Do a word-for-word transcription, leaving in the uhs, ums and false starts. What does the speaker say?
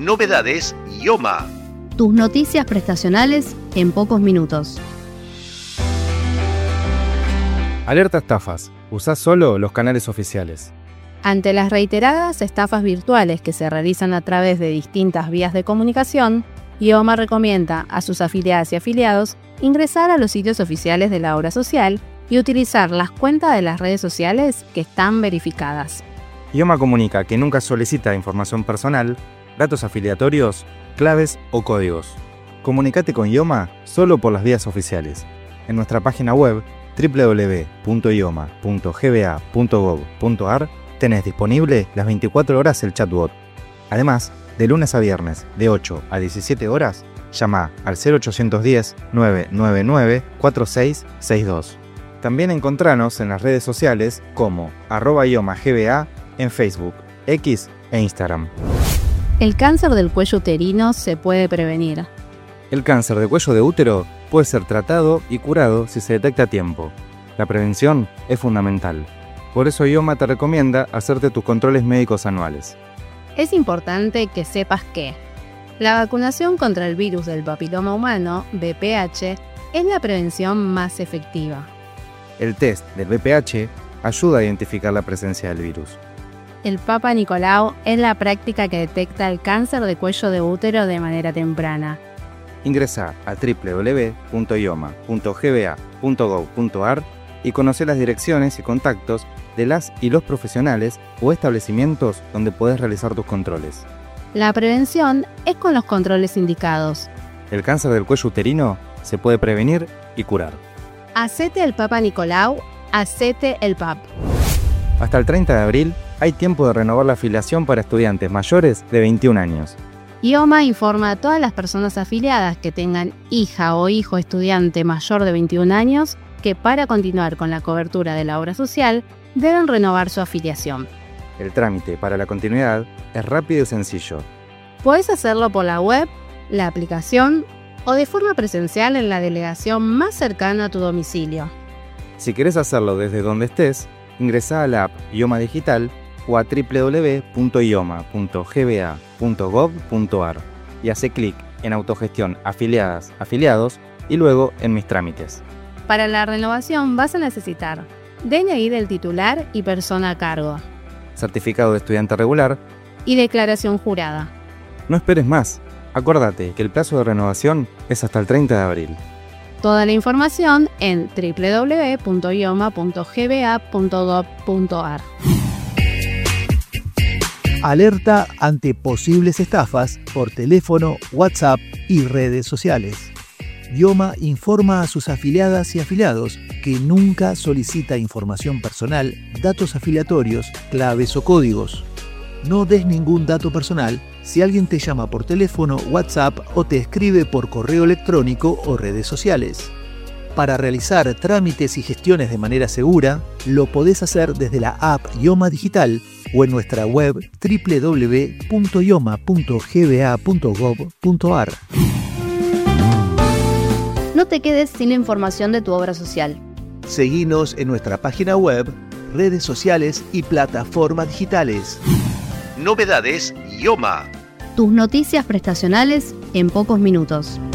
Novedades IOMA. Tus noticias prestacionales en pocos minutos. Alerta estafas. Usá solo los canales oficiales. Ante las reiteradas estafas virtuales que se realizan a través de distintas vías de comunicación, IOMA recomienda a sus afiliadas y afiliados ingresar a los sitios oficiales de la obra social y utilizar las cuentas de las redes sociales que están verificadas. IOMA comunica que nunca solicita información personal, datos afiliatorios, claves o códigos. Comunicate con IOMA solo por las vías oficiales. En nuestra página web doble u doble u doble u punto ioma punto g b a punto gov punto a r tenés disponible las veinticuatro horas el chatbot. Además, de lunes a viernes, de ocho a diecisiete horas, llama al cero ochocientos diez, nueve nueve nueve, cuatro seis seis dos. También encontranos en las redes sociales como arroba iomagba en Facebook, X e Instagram. El cáncer del cuello uterino se puede prevenir. El cáncer de cuello de útero puede ser tratado y curado si se detecta a tiempo. La prevención es fundamental. Por eso IOMA te recomienda hacerte tus controles médicos anuales. Es importante que sepas que la vacunación contra el virus del papiloma humano, V P H, es la prevención más efectiva. El test del V P H ayuda a identificar la presencia del virus. El Papa Nicolau es la práctica que detecta el cáncer de cuello de útero de manera temprana. Ingresá a doble u doble u doble u punto ioma punto g b a punto gov punto a r y conoce las direcciones y contactos de las y los profesionales o establecimientos donde podés realizar tus controles. La prevención es con los controles indicados. El cáncer del cuello uterino se puede prevenir y curar. Hacete el Papa Nicolau, hacete el P A P. Hasta el treinta de abril hay tiempo de renovar la afiliación para estudiantes mayores de veintiún años. IOMA informa a todas las personas afiliadas que tengan hija o hijo estudiante mayor de veintiún años que para continuar con la cobertura de la obra social deben renovar su afiliación. El trámite para la continuidad es rápido y sencillo. Puedes hacerlo por la web, la aplicación o de forma presencial en la delegación más cercana a tu domicilio. Si querés hacerlo desde donde estés, ingresá a la app IOMA Digital o a doble u doble u doble u punto ioma punto g b a punto gov punto a r y hace clic en Autogestión Afiliadas, Afiliados y luego en Mis trámites. Para la renovación vas a necesitar D N I del titular y persona a cargo, certificado de estudiante regular y declaración jurada. No esperes más. Acuérdate que el plazo de renovación es hasta el treinta de abril. Toda la información en doble u doble u doble u punto ioma punto g b a punto gov punto a r. Alerta ante posibles estafas por teléfono, WhatsApp y redes sociales. IOMA informa a sus afiliadas y afiliados que nunca solicita información personal, datos afiliatorios, claves o códigos. No des ningún dato personal si alguien te llama por teléfono, WhatsApp o te escribe por correo electrónico o redes sociales. Para realizar trámites y gestiones de manera segura, lo podés hacer desde la app IOMA Digital o en nuestra web doble u doble u doble u punto ioma punto g b a punto gov punto a r. No te quedes sin la información de tu obra social. Seguinos en nuestra página web, redes sociales y plataformas digitales. Novedades IOMA. Tus noticias prestacionales en pocos minutos.